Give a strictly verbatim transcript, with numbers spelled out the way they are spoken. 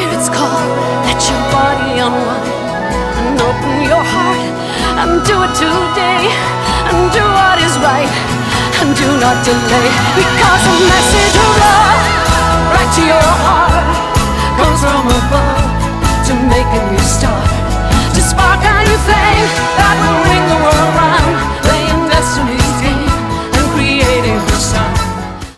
Spirit's call, let your body unwind and open your heart and do it today and do what is right and do not delay, because a message of love right to your heart comes from above to make a new